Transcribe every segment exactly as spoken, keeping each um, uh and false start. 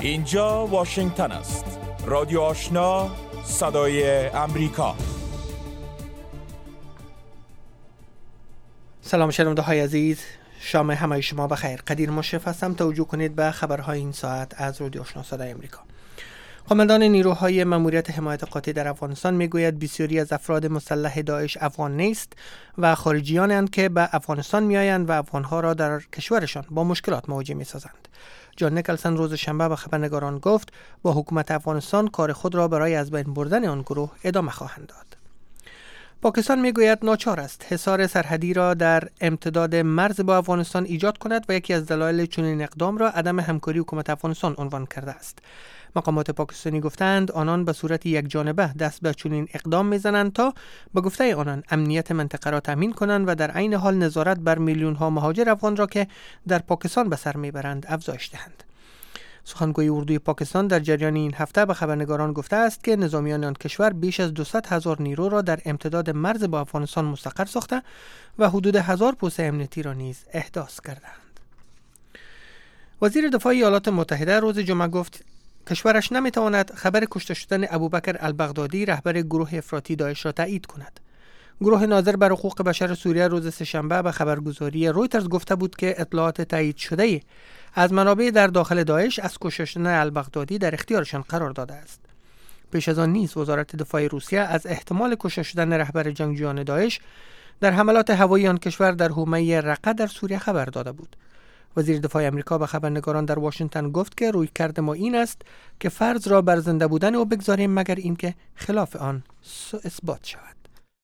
اینجا واشنگتن است. رادیو آشنا، صدای امریکا. سلام شنونده های عزیز، شام همه شما بخیر. قدیر مشرف هستم. توجه کنید به خبرهای این ساعت از رادیو آشنا صدای امریکا. قماندان نیروهای ماموریت حمایت قاطع در افغانستان میگوید بسیاری از افراد مسلح داعش افغان نیست و خارجیانند که به افغانستان میآیند و افغانها را در کشورشان با مشکلات مواجه میسازند. جان نیکلسن روز شنبه به خبرنگاران گفت با حکومت افغانستان کار خود را برای از بین بردن آن گروه ادامه خواهند داد. پاکستان میگوید ناچار است حصار سرحدی را در امتداد مرز با افغانستان ایجاد کند و یکی از دلایل چنین اقدام را عدم همکاری حکومت افغانستان عنوان کرده است. مقامات پاکستانی گفتند آنان به صورت یک جانبه دست به چنین اقدام میزنند تا به گفته آنان امنیت منطقه را تامین کنند و در عین حال نظارت بر میلیون ها مهاجر افغان را که در پاکستان به سر میبرند افزایش دهند. سخنگوی اردوی پاکستان در جریان این هفته به خبرنگاران گفته است که نظامیان آن کشور بیش از دویست هزار نیرو را در امتداد مرز با افغانستان مستقر ساخته و حدود هزار پست امنیتی را نیز احداث کردند. وزیر دفاع ایالات متحده روز جمعه گفت کشورش نمیتواند خبر کشته شدن ابوبکر البغدادی رهبر گروه افراطی داعش را تایید کند. گروه ناظر بر حقوق بشر سوریه روز سه‌شنبه به خبرگزاری رویترز گفته بود که اطلاعات تایید شده از منابع در داخل داعش از کشته شدن البغدادی در اختیارشان قرار داده است. پیش از آن نیز وزارت دفاع روسیه از احتمال کشته شدن رهبر جنگجویان داعش در حملات هوایی آن کشور در حومه رقه در سوریه خبر داده بود. وزیر دفاع آمریکا به خبرنگاران در واشنگتن گفت که رویکرد ما این است که فرض را بر زنده بودن او بگذاریم مگر اینکه خلاف آن اثبات شود.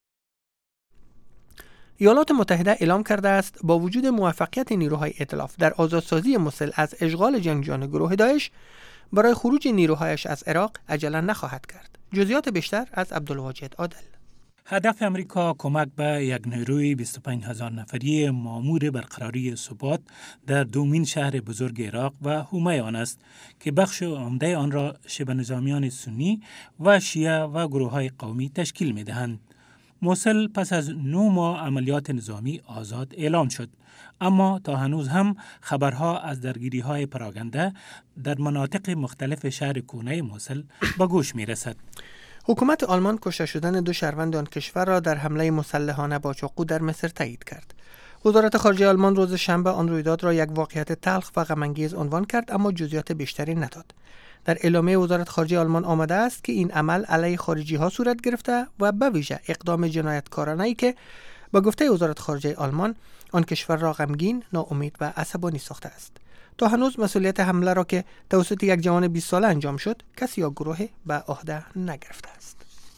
ایالات متحده اعلام کرده است با وجود موفقیت نیروهای ائتلاف در آزادسازی موسل از اشغال جنگجویان گروه داعش برای خروج نیروهایش از عراق عجله نخواهد کرد. جزئیات بیشتر از عبدالواجد عادل. هدف امریکا کمک به یک نیروی بیست و پنج هزار نفری مامور برقراری ثبات در دومین شهر بزرگ عراق و حومه آن است که بخش عمده آن را شبه نظامیان سنی و شیعه و گروه‌های قومی تشکیل می‌دهند. موسل پس از نه ماه عملیات نظامی آزاد اعلام شد، اما تا هنوز هم خبرها از درگیری‌های پراگنده در مناطق مختلف شهر کونه موسل به گوش می‌رسد. حکومت آلمان کشته شدن دو شهروند آن کشور را در حمله مسلحانه با چاقو در مصر تایید کرد. وزارت خارجه آلمان روز شنبه آن رویداد را یک واقعیت تلخ و غم‌انگیز عنوان کرد، اما جزئیات بیشتری نداد. در اعلامیه وزارت خارجه آلمان آمده است که این عمل علیه خارجی ها صورت گرفته و به ویژه اقدام جنایتکارانه‌ای که با گفته وزارت خارجه آلمان آن کشور را غمگین، ناامید و عصبانی ساخته است. تا هنوز مسئولیت حمله را که توسط یک جوان بیست ساله انجام شد کسی یا گروهی به عهده نگرفته است.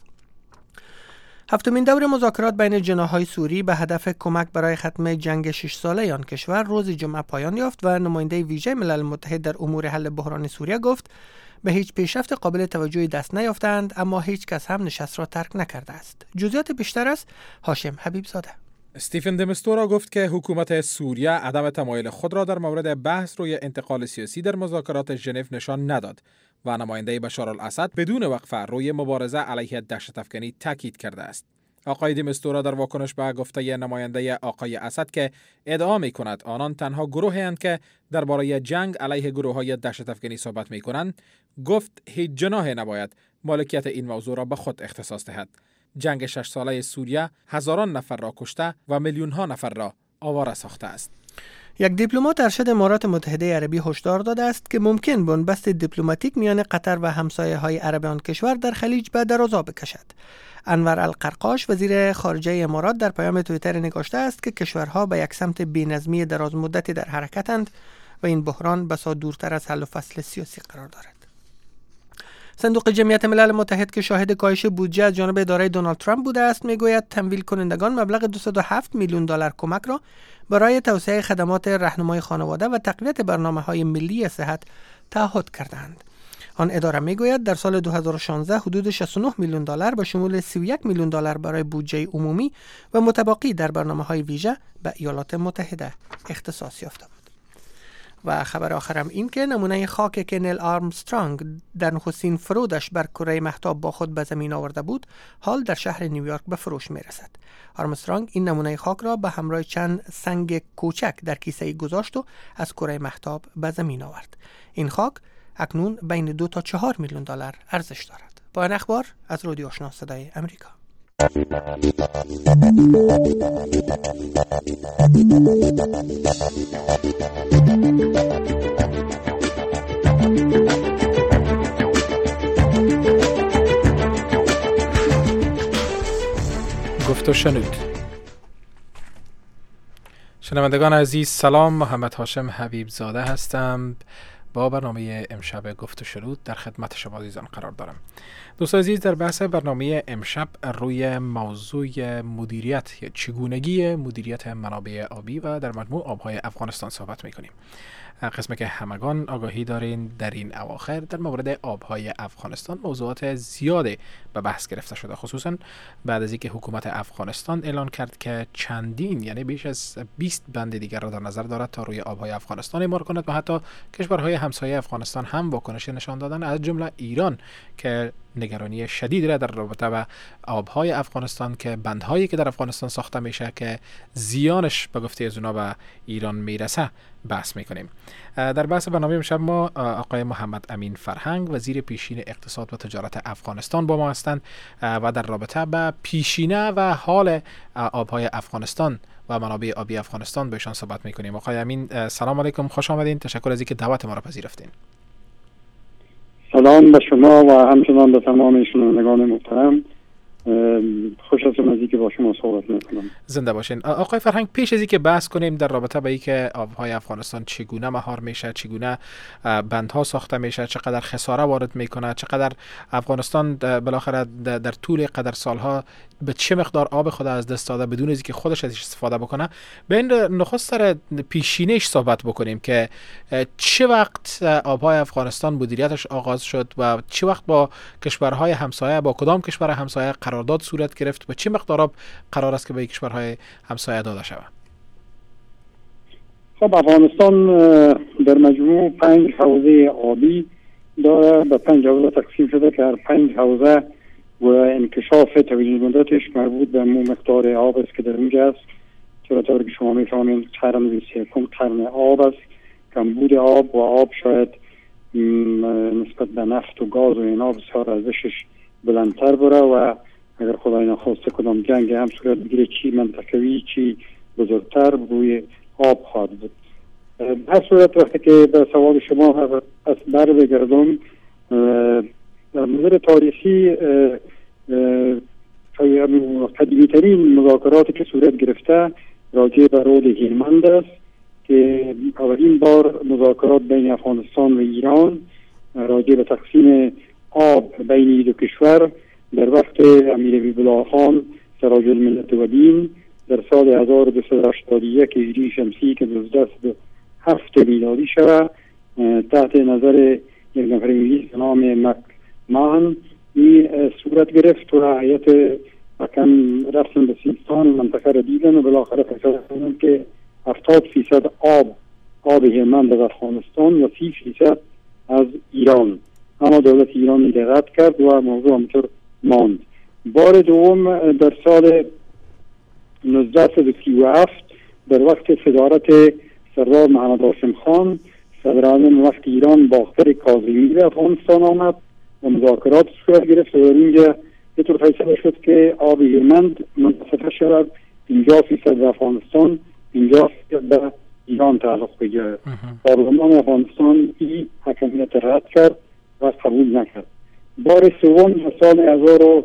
هفتمین دور مذاکرات بین جناح‌های سوری به هدف کمک برای ختم جنگ شش ساله آن کشور روز جمعه پایان یافت و نماینده ویژه ملل متحد در امور حل بحران سوریه گفت به هیچ پیشرفت قابل توجهی دست نیافتند، اما هیچ کس هم نشست را ترک نکرده است. جزئیات بیشتر است هاشم حبیب زاده. استیفن د میستورا گفت که حکومت سوریه عدم تمایل خود را در مورد بحث روی انتقال سیاسی در مذاکرات ژنو نشان نداد و نماینده بشار الاسد بدون وقفه روی مبارزه علیه دهشت‌افکنی تاکید کرده است. آقای د میستورا در واکنش به گفته نماینده آقای اسد که ادعا می‌کند آنان تنها گروهی اند که درباره جنگ علیه گروه‌های دهشت‌افکنی صحبت می‌کنند، گفت هیچ جناحی نباید مالکیت این موضوع را به خود اختصاص دهد. جنگ شش ساله سوریه هزاران نفر را کشته و میلیون ها نفر را آواره ساخته است. یک دیپلمات ارشد امارات متحده عربی هشدار داده است که ممکن بنبست دیپلماتیک میان قطر و همسایه‌های عرب آن کشور در خلیج به درازا بکشد. انور القرقاش وزیر خارجه امارات در پیام توییتر نگاشته است که کشورها به یک سمت بی‌نظمی دراز مدتی در حرکتند و این بحران بسا دورتر از حل و فصل سیاسی قرار دارد. صندوق جمعیت ملل متحد که شاهد کاهش بودجه از جانب اداره دونالد ترامپ بوده است میگوید تمویل کنندگان مبلغ دویست و هفت میلیون دلار کمک را برای توسعه خدمات راهنمای خانواده و تقویت برنامه‌های ملی صحت تعهد کردند. آن اداره میگوید در سال دو هزار و شانزده حدود شصت و نه میلیون دلار به شمول سی و یک میلیون دلار برای بودجه عمومی و متباقی در برنامه‌های ویژه به ایالات متحده اختصاص یافته بود. و خبر آخرم این که نمونه خاک که نیل آرمسترانگ در نخستین فرودش بر کره مهتاب با خود به زمین آورده بود حال در شهر نیویورک به فروش می رسد. آرمسترانگ این نمونه خاک را به همراه چند سنگ کوچک در کیسه‌ای گذاشت و از کره مهتاب به زمین آورد. این خاک اکنون بین دو تا چهار میلیون دلار ارزش دارد. با این اخبار از رادیو آشنا صدای امریکا. گفت و شنود. شنوندگان عزیز سلام، محمد هاشم حبیب زاده هستم. با برنامه امشب گفت و شنود در خدمت شما عزیزان قرار دارم. دوستان عزیز، در بحث برنامه امشب روی موضوع مدیریت یا چگونگی مدیریت منابع آبی و در مجموع آبهای افغانستان صحبت میکنیم. قسمی که همگان آگاهی دارین در این اواخر در مورد آبهای افغانستان موضوعات زیاده به بحث گرفته شده، خصوصا بعد از اینکه حکومت افغانستان اعلان کرد که چندین یعنی بیش از بیست بند دیگر را در نظر دارد تا روی آبهای افغانستان اعمار کند و حتی کشورهای همسایه افغانستان هم واکنش نشان دادن، از جمله ایران که نگرانی شدید را در رابطه با آبهای افغانستان که بندهایی که در افغانستان ساخته میشه که زیانش به گفته از اونا به ایران میرسه بحث میکنیم. در بحث برنامه امشب ما آقای محمد امین فرهنگ وزیر پیشین اقتصاد و تجارت افغانستان با ما هستند و در رابطه با پیشینه و حال آبهای افغانستان و منابع آبی افغانستان با ایشان صحبت میکنیم. آقای امین سلام علیکم، خوش آمدین. تشکر از اینکه دعوت ما را پذیرفتین. سلام به شما و همچنان به تمام شنوندگان محترم. خوش هستم از اینکه با شما صحبت میکنم. زنده باشین. آقای فرهنگ، پیش از اینکه بحث کنیم در رابطه با اینکه آبهای افغانستان چگونه مهار میشه، چگونه بندها ساخته میشه، چقدر خساره وارد میکنه، چقدر افغانستان بالاخره در طول قدر سالها به چه مقدار آب خود از دست داده بدون اینکه خودش ازش استفاده بکنه، به این نخست سر پیشینه‌اش صحبت بکنیم که چه وقت آبهای افغانستان مدیریتش آغاز شد و چه وقت با کشورهای همسایه، با کدام کشور همسایه قرارداد صورت گرفت و چه مقدار آب قرار است که به کشورهای همسایه داده شود؟ خب افغانستان در مجموع پنج حوزه آبی داره، به پنج حوزه تقسیم شده که هر پنج حوزه و انکشاف توجیه مدتش مربوط به مقدار آب است که در اونجا است. چرا طور که شما میفهمید قرن بیست و یکم قرن آب است، کمبود آب و آب شاید نسبت به نفت و گاز و اینا بسیار ارزشش بلندتر بره و اگر خدای نخواسته کدام جنگ هم صورت بگیره چی منطقوی چی بزرگتر روی آب خواهد بود. به هر صورت وقتی که به سوال شما از بر بگردم، در نظر تاریخی قدیمی ترین مذاکراتی که صورت گرفته راجع به رود هلمند است که اولین بار مذاکرات بین افغانستان و ایران راجع به تقسیم آب بین دو کشور در وقت امیر حبیب‌الله خان سراج الملت و دین در سال هزار و دویست و هشتاد و یک هجری شمسی که دوازده و هفت میلادی شود تحت نظر یک نفر انگلیس به نام مک ماهن این صورت گرفت و هیئت حکم رفتن به سیستان منطقه را دیدن و بالاخره فیصله کردند که هفتاد فیصد آب آب هلمند از افغانستان و سی فیصد از ایران. اما دولت ایران رد کرد و موضوع همطور ماند. بار دوم در سال نوزده و سی و هفت در وقت صدارت سردار محمد هاشم خان صدراعظم وقت ایران باختر کاظمی به افغانستان آمد و مذاکرات صورت گرفت و در اینجا یه طور فیصله شد که آب هلمند منتصفه شود پنجاه فیصد به افغانستان، پنجاه فیصد به ایران تعلق بگیرد. پارلمان افغانستان این حکمیت رد کرد و قبول نکرد. بار سوم در سال هزار و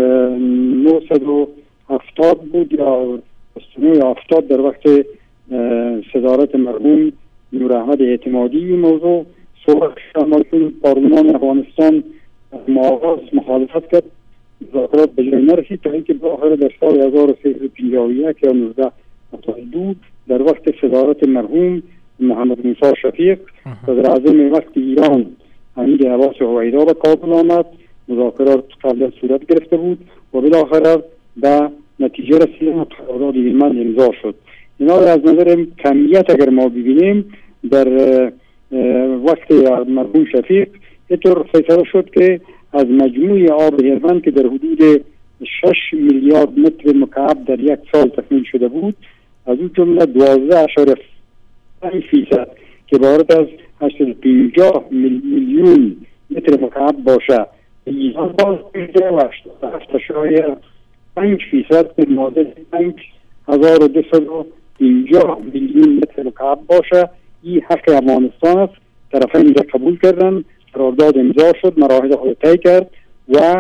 نهصد و هفتاد بود یا سال هفتاد در وقت صدارت مرحوم نور احمد اعتمادی موضوع صحبت شد. پارلمان افغانستان آغاز مخالفت کرد، مذاکرات به جای نرسید تا اینکه بالاخره در سال هزار و سیصد و پنجاه و یک یا نوزده هفتاد و دو در وقت صدارت مرحوم محمد موسی شفیق صدراعظم وقت ایران حمید عباس هویدا به کابل آمد. مذاکرات قبل صورت گرفته بود و بالاخره به نتیجه رسید و قرارداد هلمند امضا شد. اینا از نظر کمیت اگر ما ببینیم در وقت مرحوم شفیق اینطور فیصله شد که از مجموع آب هلمند که در حدود شش میلیارد متر مکعب در یک سال تکمیل شده بود، از اون جمله دوازده اشاره پنج فیصد که عبارت از هشتصد و پنجاه میلیون متر مکعب باشه، ایران باز میشه و هشتاد و هفت اشاریه پنج فیصد به معادل پنج هزار و دویست و پنجاه میلیون متر مکعب باشه. این حق افغانستان است. طرفین اینجا قبول کردن، قرارداد امضا شد، مراحل خود طی کرد و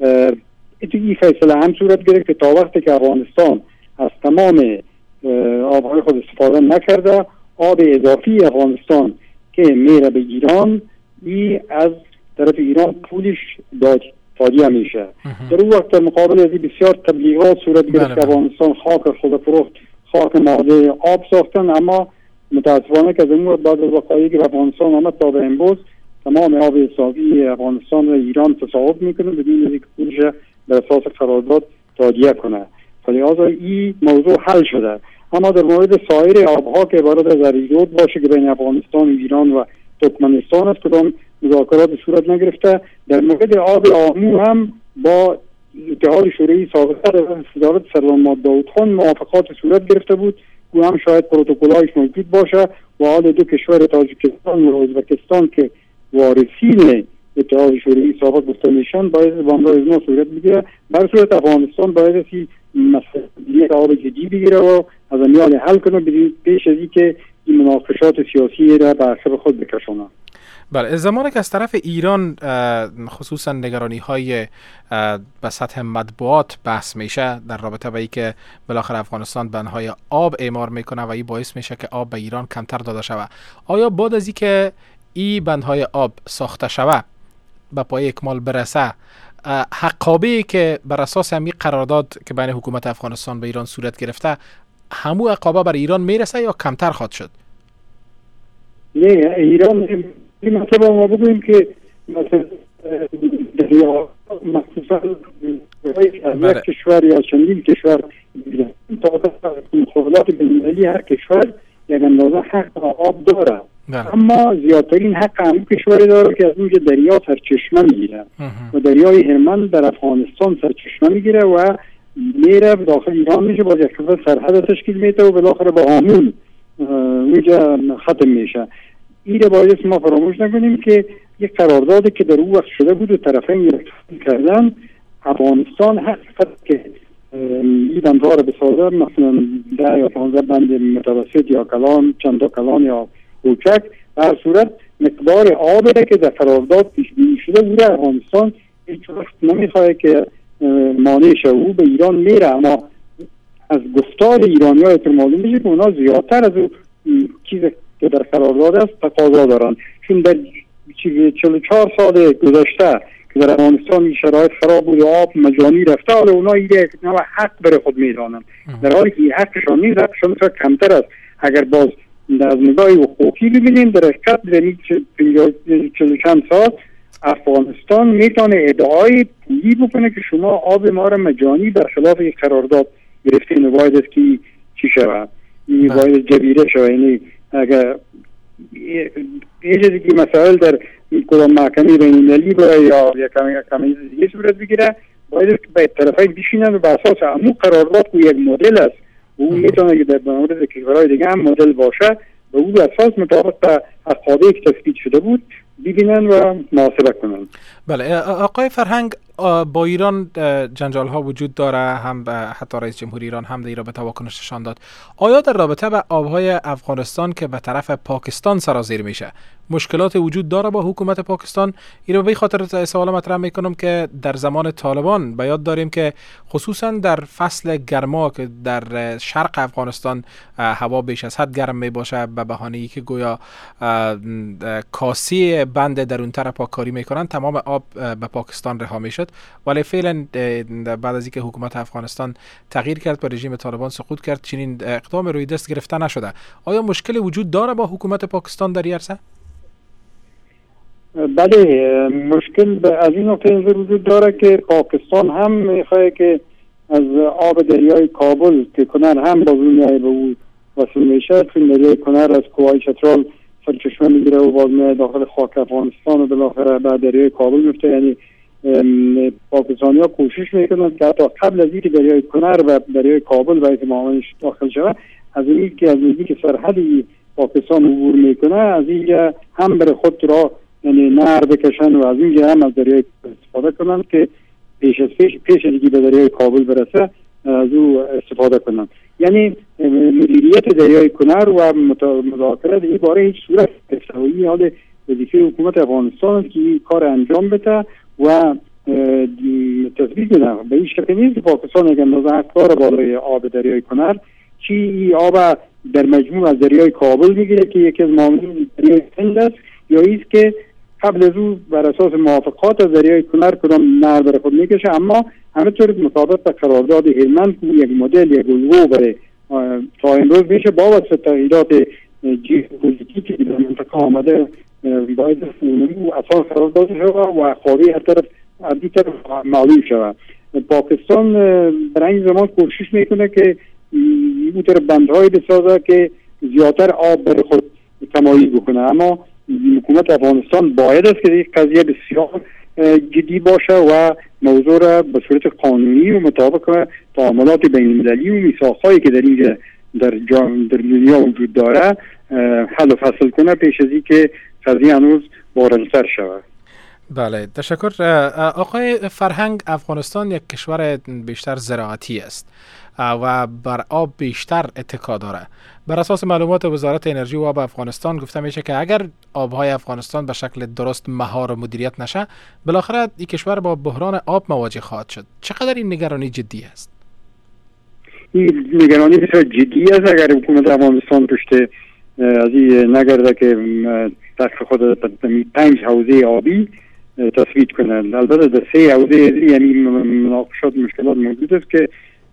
این فیصله هم صورت گرفت که تا وقتی که افغانستان از تمام آبهای خود استفاده نکرده، آب اضافی افغانستان که میره به ایران ای از طرف ایران پولش دادی میشه. در اون وقت مقابل از بسیار تبلیغات صورت گرفت که افغانستان خاک خود فروخت، خاک ماده آب ساختن، اما متاسفانه که از اون وقت بعد از وقایعی که افغانستان آمد تا به امروز تمام آب اضافی افغانستان و ایران تصاحب میکنه بدون اینکه پولش بر اساس قرارداد تادیه کنه. فلذا این موضوع حل شده. اما در مورد سایر آبها که عبارت از اریدود باشه که بین افغانستان و ایران و ترکمنستان است کدام مذاکرات صورت نگرفته. در مورد آب آمو هم با اتحاد شوروی سابقه در وزارت سروان ماد داود خان موافقات صورت گرفته بود و هم شاید پروتکل‌هایش موجود باشه و حال دو کشور تاجیکستان و ازبکستان که وارثین اتحاد شوروی سابق گفته میشن باید بامدار از ما صورت بگیره. بر صورت افغانستان باید اسی مسئله آب جدی بگیره و از امیال حل کنه پیش از اینکه این مناقشات سیاسی را به عقب خود بکشونه. بله، زمانی که از طرف ایران خصوصا نگرانی های به سطح مطبوعات بحث میشه در رابطه با اینکه بالاخره افغانستان بندهای آب اعمار میکنه و این باعث میشه که آب به ایران کمتر داده شود، آیا بعد از اینکه این بندهای آب ساخته شود به پای اکمال برسه حقابه‌ای که بر اساس همین قرارداد که بین حکومت افغانستان به ایران صورت گرفته همو عقابه بر ایران میرسه یا کمتر خواهد شد؟ نه، ایران این مثلا ما بگویم که مثلا دریا مخصوصا از یک کشور یا چندین کشور تا مخابرات بین‌المللی هر کشور یک اندازه حق آب داره، اما زیادترین حق هم کشوری داره که از اونجا دریا سرچشمه میگیره و دریای هرمند در افغانستان سرچشمه میگیره و میره داخل ایران میشه، باز یک کشور سرحد تشکیل میده و بالاخره با آمون اونجا ختم میشه. این رو باید ما فراموش نکنیم که یک قراردادی که در اون وقت شده بود و طرفین یک کردن، افغانستان حق که این بندها رو بسازه، مثلا ده یا پانزده بند متوسط یا کلان، چند تا کلان یا کوچک، در صورت مقدار آبی که در قرارداد پیش بینی شده بوده افغانستان هیچ وقت نمیخواد که مانع شه، او به ایران میره، اما از گفتار ایرانی‌ها اعتبار معلوم میشه که اونا زیادتر از چیزی که در قرارداد است تقاضا دارن، چون در چهل و چهار سال گذشته که در افغانستان شرایط خراب بود و آب مجانی رفته، حالا اونا یک نوع حق بر خود میدانن، در حالی که حقشان نیست، حقشان کمتر است. اگر باز از نگاه حقوقی ببینیم در حقیقت در چهل و چند سال افغانستان میتونه ادعای پولی بکنه که شما آب ما را مجانی در خلاف یک قرارداد گرفتین و باید است که چی شود، این باید جبیره شود. یعنی اگر یه چیزی که مسائل در کدام محکمه بین‌المللی باید یا یک کمی دیگه صورت بگیره، باید که به طرفین بشینن و به اساس همون قرارداد که یک مدل است و اون میتونه که در مورد کشورهای دیگه هم مدل باشه و اون اساس مطابق به حقابه‌ای که تثبیت شده بود ببینن و محاسبه کنن. بله، آقای فرهنگ، با ایران جنجال ها وجود داره، هم حتی رئیس جمهوری ایران هم در این رابطه واکنش نشان داد. آیا در رابطه به آبهای افغانستان که به طرف پاکستان سرازیر میشه مشکلات وجود داره با حکومت پاکستان؟ این رو به خاطر سوال مطرح میکنم که در زمان طالبان به یاد داریم که خصوصا در فصل گرما که در شرق افغانستان هوا بیش از حد گرم می باشه به بهانه ای که گویا کاسی بند درونتر پاککاری میکنن، تمام آب به پاکستان رها میشد، ولی فعلا بعد از اینکه حکومت افغانستان تغییر کرد و رژیم طالبان سقوط کرد چنین اقدام روی دست گرفته نشده. آیا مشکل وجود داره با حکومت پاکستان در این عرصه؟ بله، مشکل از این نقطه نظر وجود داره که پاکستان هم میخواد که از آب دریای کابل که کنر هم باز میای به او وصل میشه، چون دریای کنر از کوههای چترال سرچشمه میگیره و باز میای داخل خاک افغانستان و بالاخره به دریای کابل میفته. یعنی پاکستانی ها کوشش میکنن که حتی قبل از اینکه دریای کنر و دریای کابل و اعتمامش داخل شود، از این که از نزدیک سرحد پاکستان عبور میکنه از اینجا هم بر خود را یعنی نهر بکشن و از اینجا هم از دریای استفاده کنن که پیش از پیش پیش از اینکه به دریای کابل برسه از او استفاده کنن. یعنی مدیریت دریای کنر و مذاکره در این باره هیچ صورت استوایی حال وظیفه حکومت افغانستان است که این کار انجام بده و تثبیت بده. به این شکل نیست که پاکستان اگر نظارت بالای آب دریای کنر چی این آب در مجموع از دریای کابل میگیره که یکی از معاملین دریای هند است، یا ایست که قبل از او بر اساس موافقات از دریای کنر کدام نهر بر خود میکشه، اما همینطور مطابق با قرارداد هلمند که یک مدل یک الگو برای تا امروز میشه با واسطه تغییرات ژئوپلیتیکی که در منطقه آمده باید اونمو اساس قرار داده شود و خوابی هر طرف از دو طرف معلوم شود. پاکستان در این زمان کوشش میکنه که اون طرف بندهای بسازه که زیادتر آب بر خود تمایل بکنه، اما حکومت افغانستان باید است که این قضیه بسیار جدی باشه و موضوع را به صورت قانونی و مطابق تعاملات بین المللی و میثاق‌هایی که در اینجا در در دنیا وجود داره حل و فصل کنه پیش از اینکه قضیه هنوز بارنسر شود. بله، تشکر. آقای فرهنگ، افغانستان یک کشور بیشتر زراعتی است و بر آب بیشتر اتکا داره. بر اساس معلومات وزارت انرژی و آب افغانستان گفته میشه که اگر آبهای افغانستان به شکل درست مهار و مدیریت نشه، بالاخره این کشور با بحران آب مواجه خواهد شد. چقدر این نگرانی جدی است؟ این نگرانی بسیار جدی است. اگر حکومت افغانستان پشت از این نگرده که دست خود پنج حوزه آبی تثبیت کنه، البته در سه حوزه یعنی مناقشات مشکلات موجود است که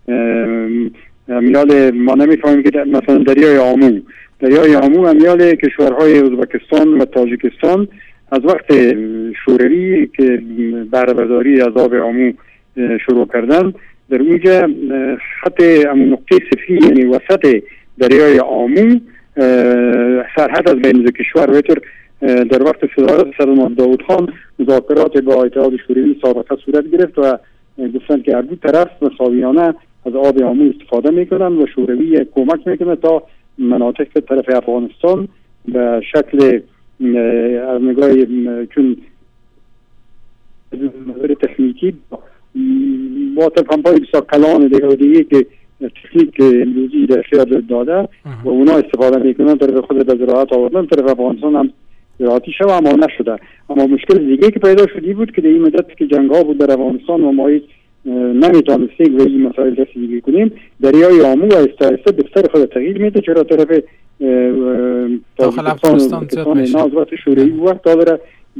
امیال ما نمیفهمیم که مثلا دریای آمو دریای آمو امیال کشورهای ازبکستان و تاجیکستان از وقت شوروی که بهره برداری از آب آمو شروع کردن، در اونجا خط نقطه صفری یعنی وسط دریای آمو سرحد از بین کشور و اینطور در وقت صدارت صدام داود خان مذاکرات با اتحاد شوروی سابقه صورت گرفت و گفتن که هر دو طرف مساویانه از آب آمو استفاده میکنن و شوروی کمک میکنه تا مناطق طرف افغانستان به شکل از نگاه چون نظر تکنیکی واتر پمپای بسیار کلان دیگه دیگه که تکنیک امروزی در اختیار داده و اونا استفاده میکنن طرف خود به زراعت آوردن، طرف افغانستان هم زراعتی شد اما نشده. اما مشکل دیگه که پیدا شدی بود که در این مدت که جنگ ها بود در افغانستان و ما نمیتونستیم و این مسائل رسیدگی کنیم، دریای آمو و استایسته بستر خود تغییر میده، چرا طرف داخل افغانستان زیاد میشه نازوات شوروی وقت داره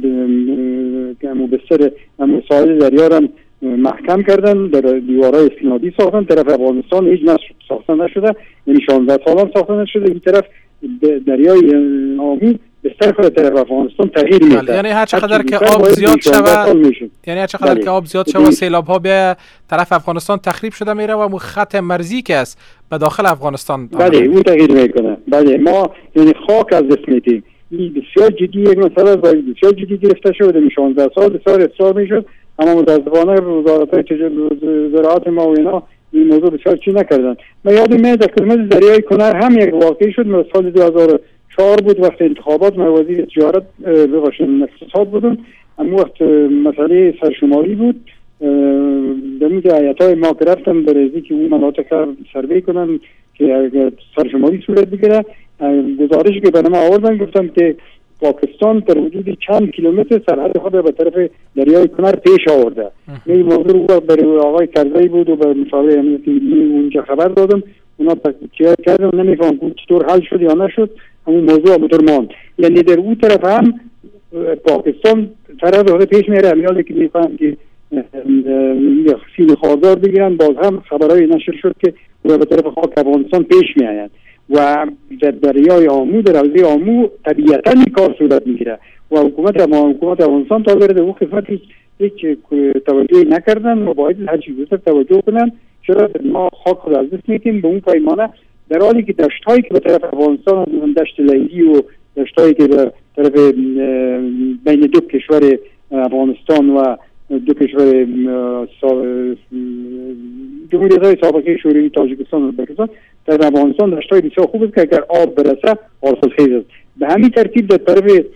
که امو بستر امو ساحل دریا را محکم کردن، در دیوارهای استنادی ساختن، طرف افغانستان هیچ نشد ساخته نشده، یعنی شانزده سال ساخته نشده. این طرف دریای آمو بستر خود طرف افغانستان تغییر میده، یعنی هر چقدر که آب زیاد شود یعنی هر چقدر که آب زیاد شود سیلاب ها به طرف افغانستان تخریب شده میره و خط مرزی که است به داخل افغانستان بله اون تغییر میکنه. بله ما یعنی خاک از دست میدیم. این بسیار جدی یک مسئله بسیار جدی گرفته شده. این شانزده سال بسیار اصرار میشد اما متاسفانه وزارت زراعت ما و اینا این موضوع بسیار چی نکردن. من یادم میاد در خدمت دریای کنر هم یک واقعی شد. من سال دو هزار و چهار بود وقت انتخابات، من وزیر تجارت ببخشید اقتصاد بودم، اما وقت مسئله سرشماری بود در میگه ایتای ما که رفتم برای که اون مناطق سروی کنن که اگر سرشماری صورت بگیره، گزارشی که برای ما آوردن گفتم که پاکستان در حدود چند کیلومتر سرحد خود به طرف دریای کنر پیش آورده. این موضوع رو برای آقای کرزی بود و به مشاور امنیتی ملی اونجا خبر دادم، اونا تکیه کردن، نمیفهم که چطور حل شد یا نشد، همون موضوع همونطور ماند. یعنی در اون طرف هم پاکستان طرف خود پیش میره، امیالی که میفهم که سیل خاردار بگیرن، باز هم خبرهای نشر شد که به طرف خاک افغانستان پیش میآیند و در دریای آمو در حوزه آمو طبیعتا این کار صورت میگیره و حکومت حکومت افغانستان تا برده او خدمت هیچ توجهی نکردن و باید هر چیز بیشتر توجه کنن. چرا ما خاک خود از دست میدیم به اون پیمانه، در حالی که دشت‌هایی که به طرف افغانستان دشت لیلی و دشت‌هایی که به طرف بین دو کشور افغانستان و دو کشور جمهوریت‌های سابقه شوروی تاجیکستان و ازبکستان در افغانستان دشت‌های بسیار خوب است که اگر آب برسه حاصلخیز است. به همین ترتیب در طرف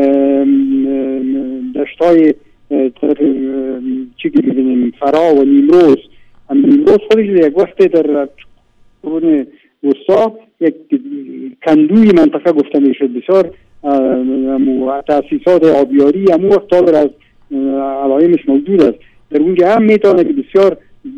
دشت‌های طرف چی که می‌بینیم فرا و نیمروز، نیمروز خودش یک وقت در قرون وسطا یک کندوی منطقه گفته میشد. بسیار تأسیسات آبیاری همون وقت تا از علائمش موجود است. در اونجا هم میتونه که بسیار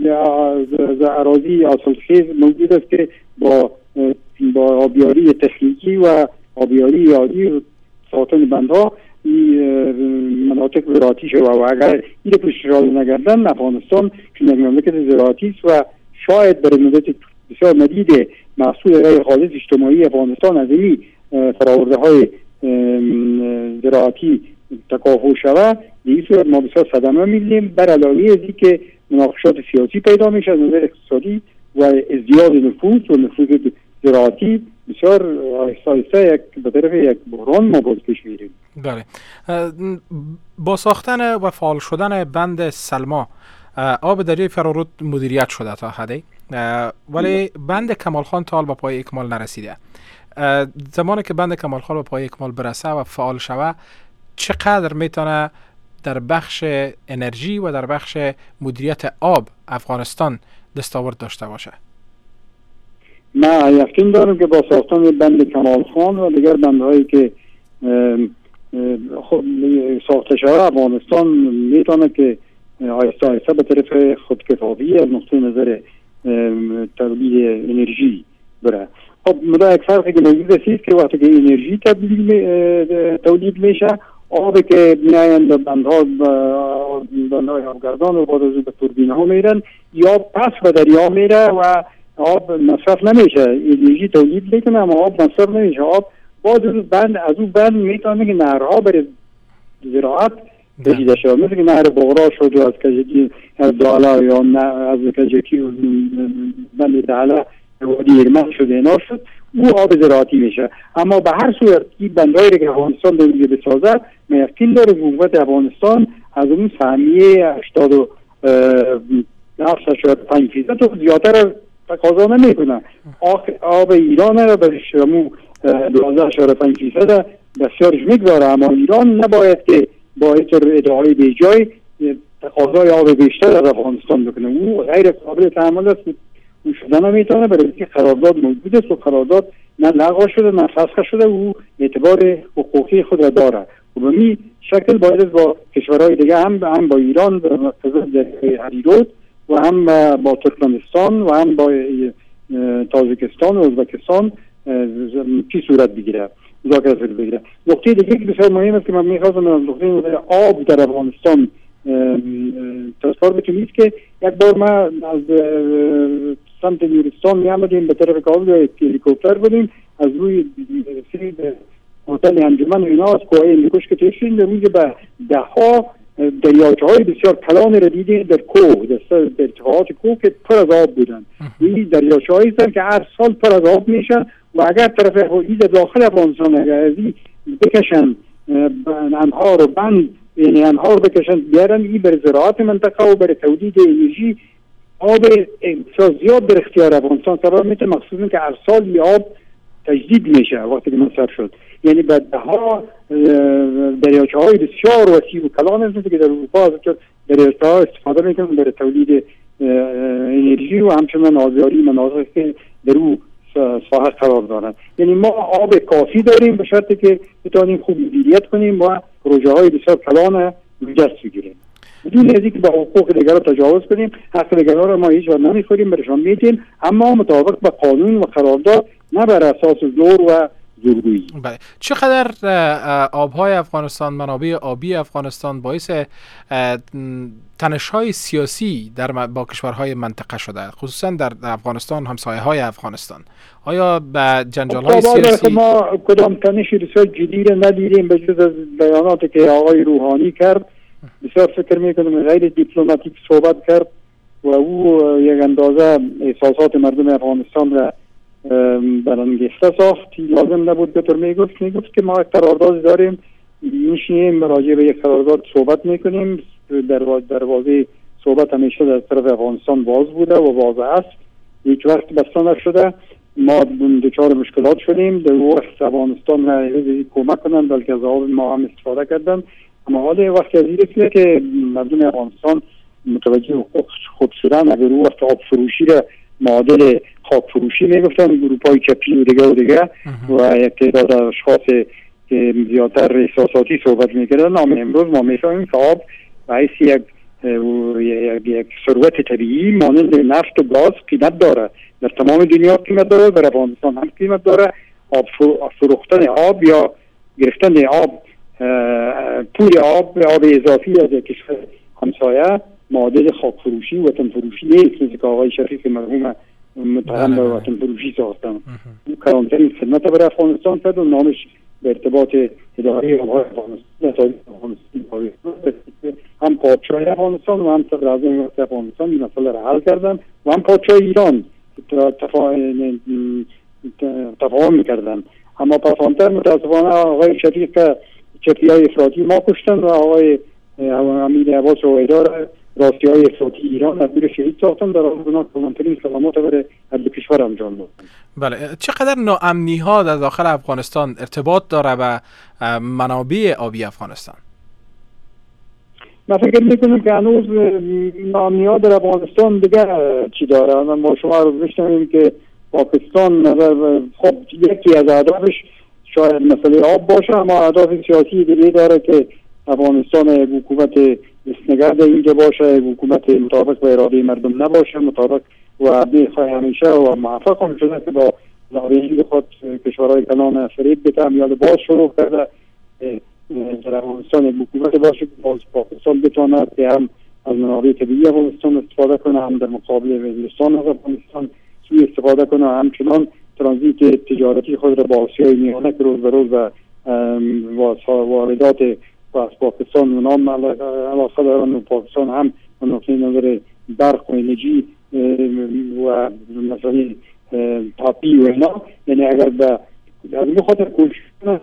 اراضی حاصلخیز موجود است که با با آبیاری تکنیکی و آبیاری عادی و ساختن بندها مناطق زراعتی شد و اگر این پشتیبانی نگردن افغانستان که مملکت زراعتی است و شاید برای مدت بسیار مدید محصول غیر خالص اجتماعی افغانستان از این فراورده های زراعتی تکافؤ شود، به این صورت ما بسیار صدمه می‌بینیم. بر علاوه از این که مناقشات سیاسی پیدا میشه از نظر اقتصادی و ازدیاد نفوذ و نفوذ زراعتی بسیار آهسته آهسته یک به طرف یک بحران ما باز پیش میریم. بله. با ساختن و فعال شدن بند سلما آب دریای فرارود مدیریت شده تا حدی، ولی بند کمال خان تا حال به پای اکمال نرسیده. زمانی که بند کمال خان به پای اکمال برسه و فعال شود چقدر میتونه در بخش انرژی و در بخش مدیریت آب افغانستان دستاورد داشته باشه؟ من یقین دارم که با ساختن بند کمال خان و دیگر بندهایی که خود ساخته شده افغانستان میتونه که آهسته آهسته به طرف خودکفایی از نقطه نظر تولید انرژی بره. خب مدا یک فرقی که موجود است که وقتی که انرژی تولید میشه، آبی که میاین به بندها بندهای آبگردان و بعد از اون به توربینه ها میرن یا پس به دریا میره و آب مصرف نمیشه. انرژی تولید میکنه اما آب مصرف نمیشه. آب بعد از بند از اون بند میتونه که نهرها برای زراعت بجیده شد، مثل که نهر بغرا شد و از کجکی از دالا یا از کجکی و بند دالا وادی ایرمن شد اینا شد، او آب زراعتی میشه. اما به هر صورت این بندهایی که افغانستان داره بسازه من یقین داره حکومت افغانستان از اون سهمیه هشتاد و هفت و پنج فیصد و زیادتر تقاضا نمیکنه. آب ایران را به شمو دوازده و پنج فیصد بسیارش میگذاره، اما ایران نباید که با اینطور ادعای بیجای تقاضای آب بیشتر از افغانستان بکنه. او غیر قابل تحمل است. او شده نمیتونه برای اینکه قرارداد موجود است و قرارداد نه لغو شده نه فسخ شده، او اعتبار حقوقی خود را داره و به می شکل باید با کشورهای دیگه هم هم با ایران به مقتضای دریای هریرود و هم با ترکمنستان و هم با تاجیکستان و ازبکستان چی صورت بگیره، مذاکره صورت بگیره. نقطه دیگه که بسیار مهم است که من میخواستم از نقطه آب در افغانستان تذکر بکنید که یک بار ما از سمت نورستان می آمدیم به طرف کابل هلیکوپتر بودیم، از روی سری هتل انجمن و اینا از کوه هندوکش که تشرین در روی به ده ها دریاچه های بسیار کلان را دیدیم در کوه، در ارتفاعات کوه که پر از آب بودن. این دریاچه هایی هستند که هر سال پر از آب میشن و اگر طرف این داخل افغانستان اگر ازی بکشن انهار و بند یعنی انهار بکشن بیارن، این بر زراعت منطقه و بر تولید انرژی آب بسیار زیاد در اختیار افغانستان قرار میده، مخصوصا که هر سال این آب تجدید میشه وقتی که مصرف شد. یعنی بعد ها دریاچه های بسیار وسیع و کلان هستند که در اروپا از دریاچه ها استفاده میکنن برای تولید انرژی و همچنان آبیاری مناطقی که در او ساحه قرار دارند. یعنی ما آب کافی داریم به شرطی که بتونیم خوب مدیریت کنیم و پروژه های بسیار کلان دست بگیریم بدون از اینکه با حقوق دیگران تجاوز کنیم. حق دیگران را ما هیچ وقت نمیخوریم، برشان میدیم، اما مطابق با قانون و قرارداد، نه بر اساس زور و زورگویی. بله. چقدر آبهای افغانستان، منابع آبی افغانستان باعث تنش‌های سیاسی در با کشورهای منطقه شده، خصوصا در افغانستان همسایه‌های افغانستان؟ آیا به جنجال‌های سیاسی ما کدام تنشی بسیار جدی را ندیدیم به جز از بیاناتی که آقای روحانی کرد؟ بسیار فکر میکنم غیر دیپلماتیک صحبت کرد و او یک اندازه احساسات مردم افغانستان را برانگیخته ساخت. لازم نبود که طور میگفت میگفت که ما یک قرارداد داریم، میشینیم راجع به یک قرارداد صحبت میکنیم. دروازه صحبت همیشه در طرف افغانستان باز بوده و باز است، هیچ وقت بسته نشده. ما دچار مشکلات شدیم. در وقت افغانستان را کمک کنند بلکه از آب ما هم استفاده کردن. اما حالا وقتی از این رسیده که مردم افغانستان متوجه حقوق خود شدن، اگر او وقت آب فروشی را معادل خاک فروشی میگفتن گروپ‌های چپی و دیگه و دیگه و یک تعداد اشخاص که زیادتر احساساتی صحبت میکردن، اما امروز ما میفهمیم که آب باعث یک یک ثروت طبیعی مانند نفت و گاز قیمت داره. در تمام دنیا قیمت داره، در افغانستان هم قیمت داره. آب فروختن آب یا گرفتن آب، پول آب آب اضافی از کشور همسایه معادل خاک فروشی و وطن فروشی نیست، مثل که آقای شفیق مرحوم متهم به وطن فروشی ساختن. او کلانترین خدمت برای افغانستان کرد و نامش به ارتباط اداره آبهای افغانستان هم پادشاه افغانستان و هم صدر اعظم افغانستان این مسئله را حل کردن و هم پادشاه ایران تفاهم میکردن. اما پسانتر متاسفانه آقای شفیق چپی های افراطی ما کشتن و آقای امیر عباس رویدار راستی های افراطی ایران از دور شهید ساختن. در آن کلانترین سلامات برای هر دو کشور انجام دادن. بله، چقدر ناامنی ها در داخل افغانستان ارتباط داره به منابع آبی افغانستان؟ من فکر میکنم که هنوز ناامنی ها در افغانستان دیگه چی داره. ما شما رو بشنویم که پاکستان خب یکی از اهدافش شاید مسئله آب باشه، اما اهداف سیاسی دیگه داره که افغانستان حکومت دستنگرد اینجا باشه، حکومت مطابق به اراده مردم نباشه، مطابق و بخواه همیشه و موفق هم شده که با لاریجی خود کشورهای کلان فریب بده، امیال باز شروع کرده در افغانستان حکومت باشه که باز پاکستان بتواند که هم از منابع طبیعی افغانستان استفاده کنه، هم در مقابل وزیرستان از افغانستان سوی استفاده کنه، همچنان ترانزیت تجارتی خود را با آسیای میانه که روز به روز و واردات و از پاکستان و نام علاقه دارن و پاکستان هم نقطه نظر برق و انرژی و مثلا تاپی و اینا، یعنی اگر به از این خاطر کوشش کنه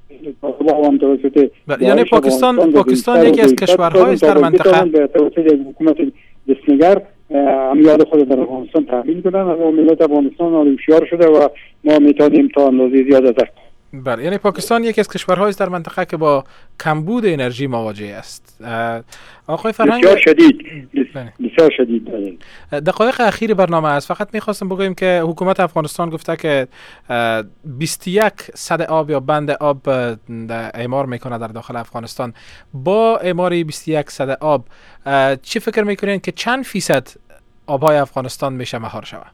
یعنی پاکستان پاکستان یکی از کشورهای در منطقه به توسط حکومت دستنگر امیال خود در افغانستان تحمیل کنن و ملت افغانستان هوشیار شده و ما میتونیم تا اندازه زیاد از بله، یعنی پاکستان یکی از کشورهای در منطقه که با کمبود انرژی مواجه است. آقای فرهنگ بسیار شدید بسیار شدید دقایق اخیر برنامه است. فقط میخواستم بگویم که حکومت افغانستان گفته که بیست و یک صد آب یا بند آب اعمار میکنه در داخل افغانستان. با اعمار بیست و یک صد آب چی فکر میکنین که چند فیصد آبهای افغانستان میشه مهار شود؟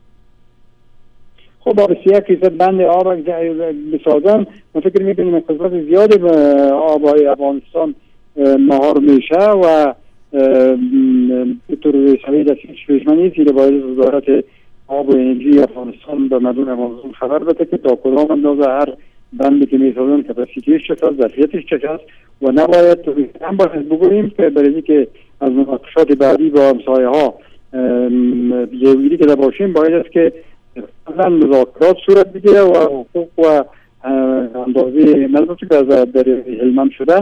خب با بیست و یک فیصد بند آب بسازن، من فکر میکنیم که قسمت زیادی به آبهای افغانستان مهار میشه و به طور صحیح دستش پیشمانی زیر باید وزارت آب و انرژی افغانستان به مردم افغانستان خبر بده که تا کدام اندازه هر بندی که میسازن کپاسیتیش چقدر، ظرفیتش چقدر و نباید هم باید بگوییم که برای که از مناقشات بعدی با همسایه ها جویری که باشیم باید است که مثلا مذاکرات صورت بگیره و حقوق و اندازه ملبوطی که از در هلمند شده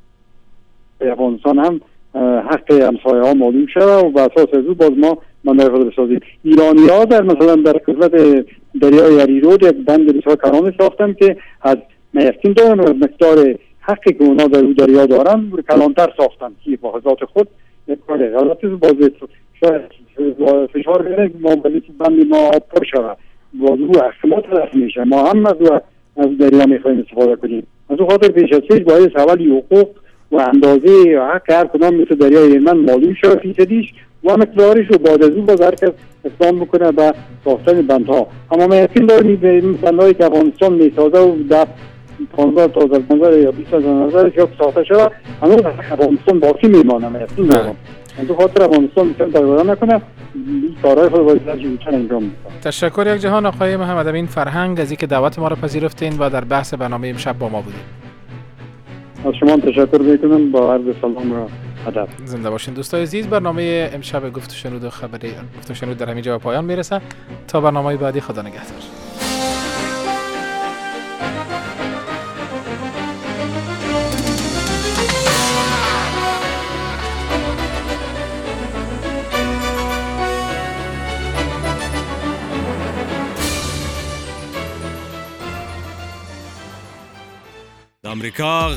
افغانستان هم حق همسایه ها معلوم شده و به اساس از او باز ما منابع خود بسازیم. ایرانی ها در مثلا در قسمت دریای اریرود یک بند بسیار کلان ساختن که از میفتین دارن و مقدار حقی که اونا در او دریا دارن کلانتر ساختن که با ذات خود یک کار غلطی باز شاید فشار بیاره ما بلی که بندی ما آب پر شود باز او احکامات رفت میشه. ما هم از, از دریا میخواییم استفاده کنیم. از او خاطر پیش از پیش باید اولی حقوق و اندازه حق هر کدام مثل دریای هلمند معلوم شود فیصدیش و مقدارش رو بعد از او باز هر کس اقدام بکنه به ساختن بندها. اما ما یقین داریم به این بندهایی که افغانستان میسازه و ده پانزده تا از نظر یا بیست از نظر که ساخته شود هنوز افغانستان باقی میمانه. ما یقین دارم از او خاطر افغانستان میتونه تغییر نکنه، کارهای خود باید زیادتر انجام بده. تشکر یک جهان آقای محمد امین فرهنگ از اینکه دعوت ما را پذیرفتین و در بحث برنامه امشب با ما بودید. از شما تشکر میکنم، با عرض سلام و ادب. زنده باشین دوستای عزیز. برنامه امشب گفت و شنود و خبری گفت و شنود در همینجا به پایان میرسه. تا برنامه بعدی خدا نگهدار. آمریکا